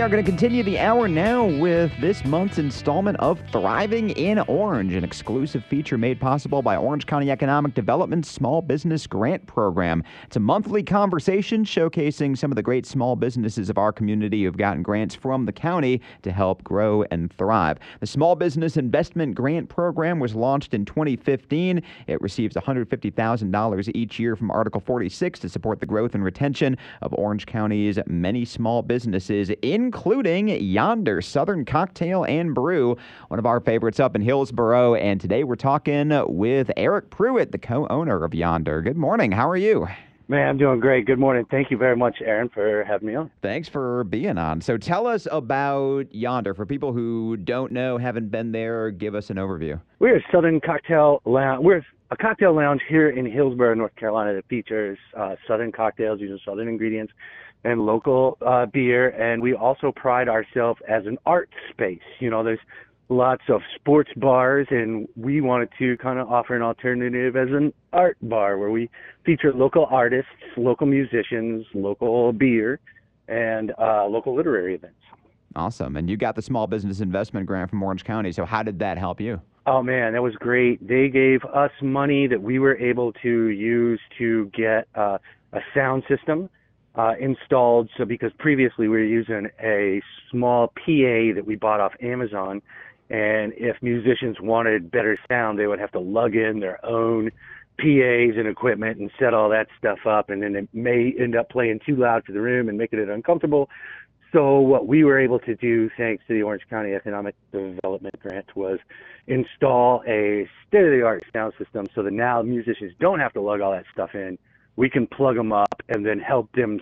are going to continue the hour now with this month's installment of Thriving in Orange, an exclusive feature made possible by Orange County Economic Development's Small Business Grant Program. It's a monthly conversation showcasing some of the great small businesses of our community who have gotten grants from the county to help grow and thrive. The Small Business Investment Grant Program was launched in 2015. It receives $150,000 each year from Article 46 to support the growth and retention of Orange County's many small businesses, including Yonder Southern Cocktail and Brew, one of our favorites up in Hillsboro. And today we're talking with Eric Pruitt, the co-owner of Yonder. Good morning. How are you? Man, I'm doing great. Good morning. Thank you very much, Aaron, for having me on. Thanks for being on. So tell us about Yonder. For people who don't know, haven't been there, give us an overview. We're a Southern Cocktail Lounge. We're a cocktail lounge here in Hillsboro, North Carolina that features Southern cocktails using Southern ingredients and local beer. And we also pride ourselves as an art space. You know, there's lots of sports bars, and we wanted to kind of offer an alternative as an art bar where we feature local artists, local musicians, local beer, and local literary events. Awesome. And you got the Small Business Investment Grant from Orange County. So how did that help you? Oh, man, that was great. They gave us money that we were able to use to get a sound system installed. So because previously we were using a small PA that we bought off Amazon, and if musicians wanted better sound, they would have to lug in their own PAs and equipment and set all that stuff up, and then it may end up playing too loud for the room and making it uncomfortable. So what we were able to do, thanks to the Orange County Economic Development Grant, was install a state-of-the-art sound system so that now musicians don't have to lug all that stuff in. We can plug them up and then help them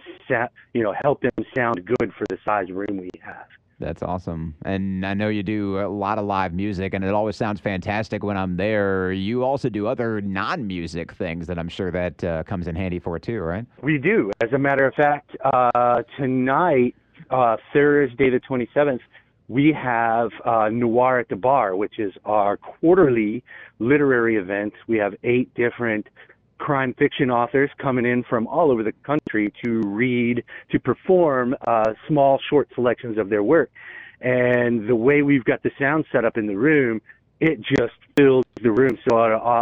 sound good for the size room we have. That's awesome. And I know you do a lot of live music, and it always sounds fantastic when I'm there. You also do other non-music things that I'm sure that comes in handy for too, right? We do. As a matter of fact, tonight, Thursday the 27th, we have Noir at the Bar, which is our quarterly literary event. We have 8 different crime fiction authors coming in from all over the country to perform small, short selections of their work. And the way we've got the sound set up in the room, it just fills the room. So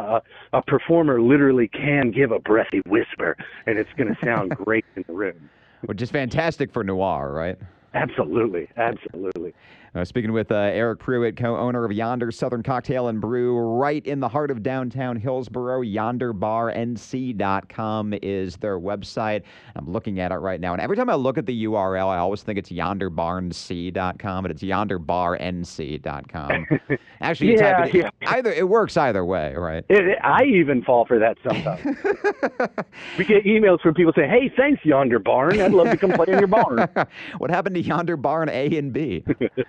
a performer literally can give a breathy whisper, and it's going to sound great in the room. Which is fantastic for noir, right? Absolutely. Absolutely. Speaking with Eric Pruitt, co-owner of Yonder Southern Cocktail and Brew, right in the heart of downtown Hillsboro. YonderBarNC.com is their website. I'm looking at it right now, and every time I look at the URL, I always think it's YonderBarNC.com, but it's YonderBarNC.com. Actually, either it works either way, right? I even fall for that sometimes. We get emails from people saying, "Hey, thanks, Yonder Barn. I'd love to come play in your barn." What happened to Yonder Barn A and B?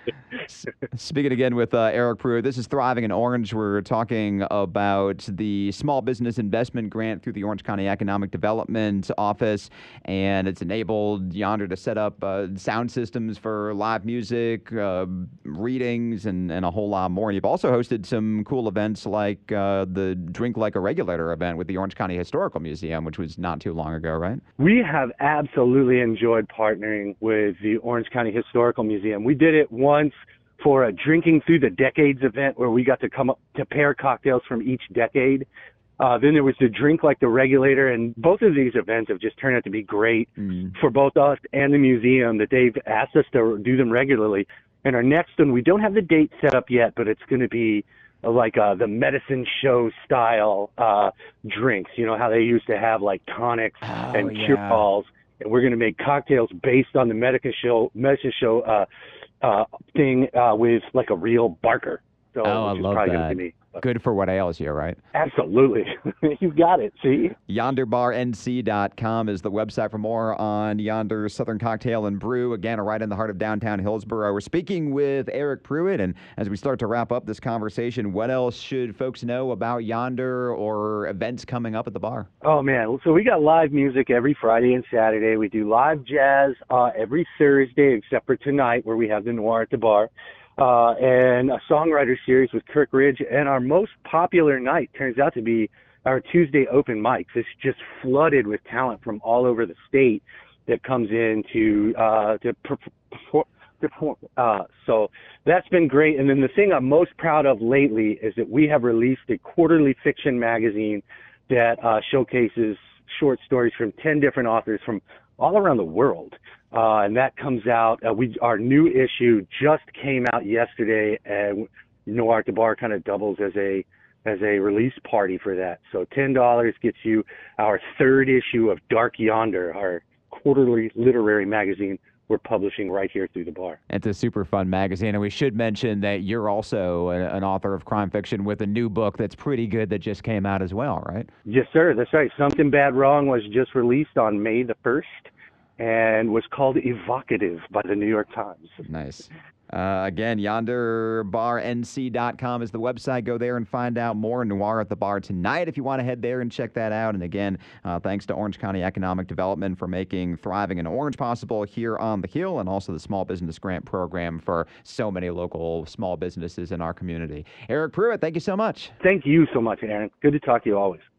Speaking again with Eric Pruitt, this is Thriving in Orange. We're talking about the Small Business Investment Grant through the Orange County Economic Development Office, and it's enabled Yonder to set up sound systems for live music, readings, and a whole lot more. You've also hosted some cool events like the Drink Like a Regulator event with the Orange County Historical Museum, which was not too long ago, right? We have absolutely enjoyed partnering with the Orange County Historical Museum. We did it once for a Drinking Through the Decades event where we got to come up to pair cocktails from each decade. Then there was the Drink Like the Regulator, and both of these events have just turned out to be great for both us and the museum, that they've asked us to do them regularly. And our next one, we don't have the date set up yet, but it's going to be like the medicine show style drinks. You know how they used to have like tonics and cure-alls. And we're going to make cocktails based on the medicine show thing with like a real Barker. So, I love that. Good for what ails you, right? Absolutely. You got it, see? YonderBarNC.com is the website for more on Yonder Southern Cocktail and Brew. Again, right in the heart of downtown Hillsboro. We're speaking with Eric Pruitt, and as we start to wrap up this conversation, what else should folks know about Yonder or events coming up at the bar? Oh, man. So we got live music every Friday and Saturday. We do live jazz every Thursday, except for tonight where we have the Noir at the Bar. And a songwriter series with Kirk Ridge, and our most popular night turns out to be our Tuesday open mics. It's just flooded with talent from all over the state that comes in to So that's been great. And then the thing I'm most proud of lately is that we have released a quarterly fiction magazine that showcases short stories from 10 different authors from all around the world. And that comes out, our new issue just came out yesterday, and Noir at the Bar kind of doubles as a release party for that. So $10 gets you our third issue of Dark Yonder, our quarterly literary magazine we're publishing right here through the bar. It's a super fun magazine, and we should mention that you're also an author of crime fiction with a new book that's pretty good that just came out as well, right? Yes, sir. That's right. Something Bad Wrong was just released on May the 1st and was called Evocative by the New York Times. Nice. Again, yonderbarnc.com is the website. Go there and find out more. Noir at the Bar tonight if you want to head there and check that out. And again, thanks to Orange County Economic Development for making thriving in Orange possible here on the Hill, and also the Small Business Grant Program for so many local small businesses in our community. Eric Pruitt, thank you so much. Thank you so much, Aaron. Good to talk to you always.